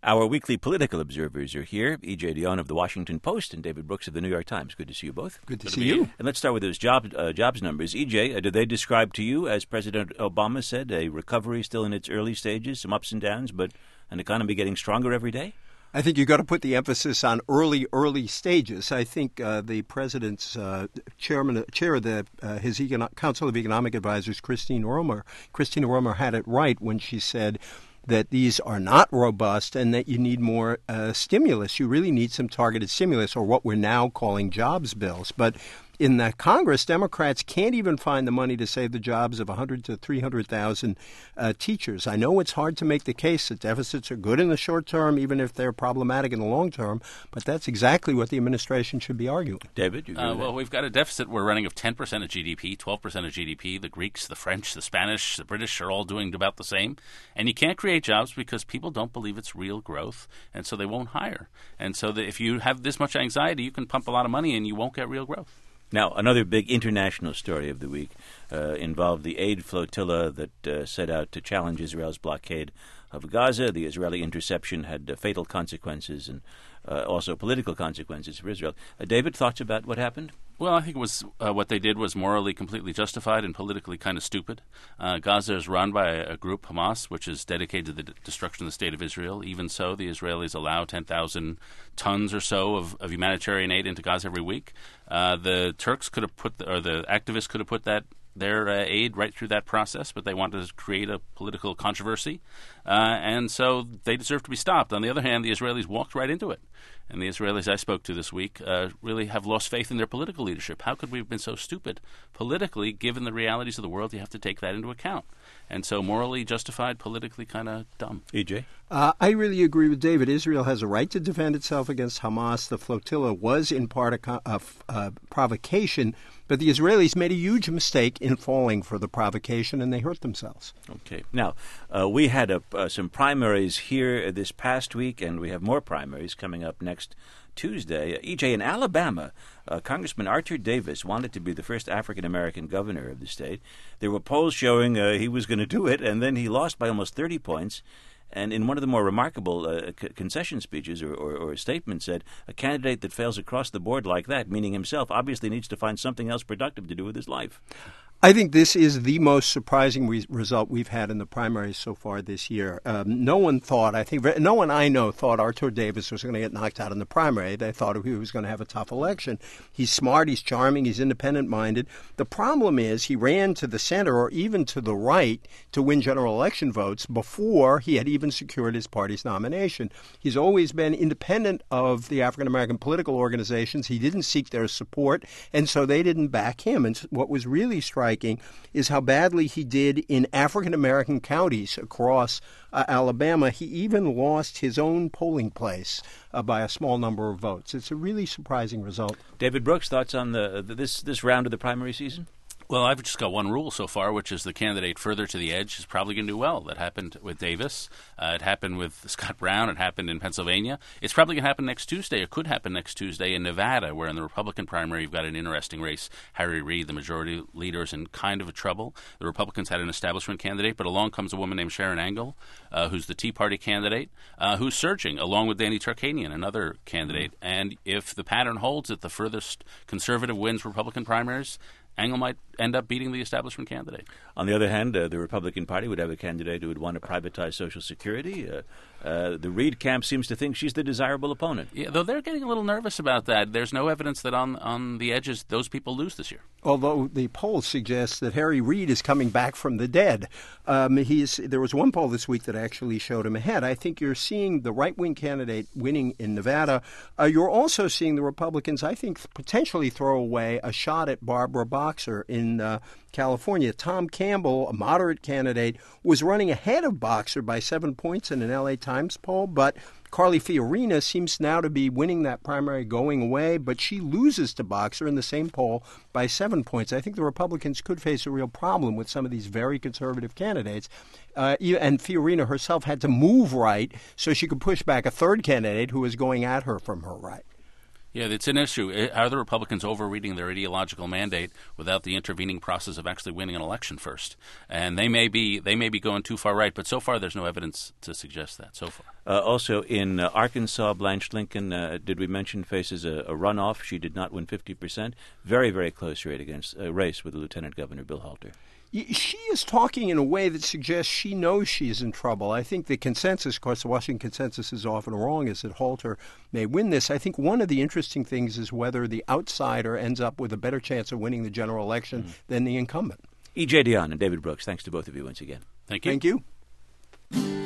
Our weekly political observers are here. E.J. Dionne of The Washington Post and David Brooks of The New York Times. Good to see you both. Good to see you. And let's start with those jobs numbers. E.J., do they describe to you, as President Obama said, a recovery still in its early stages, some ups and downs, but an economy getting stronger every day? I think you've got to put the emphasis on early stages. I think the president's chair of his Council of Economic Advisors, Christine Romer, had it right when she said that these are not robust and that you need more stimulus. You really need some targeted stimulus, or what we're now calling jobs bills. But in the Congress, Democrats can't even find the money to save the jobs of 100 to 300,000 teachers. I know it's hard to make the case that deficits are good in the short term, even if they're problematic in the long term, but that's exactly what the administration should be arguing. David, you agree with that? Well, we've got a deficit we're running of 10% of GDP, 12% of GDP. The Greeks, the French, the Spanish, the British are all doing about the same. And you can't create jobs because people don't believe it's real growth, and so they won't hire. And so if you have this much anxiety, you can pump a lot of money and you won't get real growth. Now, another big international story of the week involved the aid flotilla that set out to challenge Israel's blockade of Gaza. The Israeli interception had fatal consequences and also political consequences for Israel. David, thoughts about what happened? Well, I think it was what they did was morally completely justified and politically kind of stupid. Gaza is run by a group, Hamas, which is dedicated to the destruction of the state of Israel. Even so, the Israelis allow 10,000 tons or so of humanitarian aid into Gaza every week. The Turks could have the activists could have put their aid right through that process, but they wanted to create a political controversy, and so they deserve to be stopped. On the other hand, the Israelis walked right into it, and the Israelis I spoke to this week really have lost faith in their political leadership. How could we have been so stupid politically, given the realities of the world? You have to take that into account. And so morally justified, politically kind of dumb. E.J.? I really agree with David. Israel has a right to defend itself against Hamas. The flotilla was in part a provocation, but the Israelis made a huge mistake in falling for the provocation, and they hurt themselves. Okay. Now, we had some primaries here this past week, and we have more primaries coming up next Tuesday. E.J., in Alabama, Congressman Arthur Davis wanted to be the first African-American governor of the state. There were polls showing he was going to do it, and then he lost by almost 30 points. And in one of the more remarkable concession speeches or statements said, a candidate that fails across the board like that, meaning himself, obviously needs to find something else productive to do with his life. I think this is the most surprising result we've had in the primaries so far this year. No one I know thought Arthur Davis was going to get knocked out in the primary. They thought he was going to have a tough election. He's smart, he's charming, he's independent-minded. The problem is he ran to the center or even to the right to win general election votes before he had even secured his party's nomination. He's always been independent of the African-American political organizations. He didn't seek their support, and so they didn't back him. And what was really striking is how badly he did in African-American counties across Alabama. He even lost his own polling place by a small number of votes. It's a really surprising result. David Brooks, thoughts on this round of the primary season? Well, I've just got one rule so far, which is the candidate further to the edge is probably going to do well. That happened with Davis. It happened with Scott Brown. It happened in Pennsylvania. It's probably going to happen next Tuesday, or could happen next Tuesday in Nevada, where in the Republican primary you've got an interesting race. Harry Reid, the majority leader, is in kind of trouble. The Republicans had an establishment candidate, but along comes a woman named Sharon Angle, who's the Tea Party candidate, who's surging, along with Danny Tarkanian, another candidate. And if the pattern holds that the furthest conservative wins Republican primaries, Angle might end up beating the establishment candidate. On the other hand, the Republican Party would have a candidate who would want to privatize Social Security. The Reid camp seems to think she's the desirable opponent. Yeah, though they're getting a little nervous about that. There's no evidence that on the edges those people lose this year. Although the polls suggest that Harry Reid is coming back from the dead. There was one poll this week that actually showed him ahead. I think you're seeing the right-wing candidate winning in Nevada. You're also seeing the Republicans, I think, potentially throw away a shot at Barbara Boxer in California. Tom Campbell, a moderate candidate, was running ahead of Boxer by 7 points in an L.A. Times poll, but Carly Fiorina seems now to be winning that primary going away, but she loses to Boxer in the same poll by 7 points. I think the Republicans could face a real problem with some of these very conservative candidates. And Fiorina herself had to move right so she could push back a third candidate who was going at her from her right. Yeah, it's an issue. Are the Republicans overreading their ideological mandate without the intervening process of actually winning an election first? And they may be going too far right, but so far there's no evidence to suggest that so far. Also in Arkansas, Blanche Lincoln, did we mention, faces a runoff. She did not win 50%. Very, very close race with Lieutenant Governor Bill Halter. She is talking in a way that suggests she knows she's in trouble. I think the consensus, of course, the Washington consensus is often wrong, is that Halter may win this. I think one of the interesting things is whether the outsider ends up with a better chance of winning the general election than the incumbent. E.J. Dionne and David Brooks, thanks to both of you once again. Thank you. Thank you.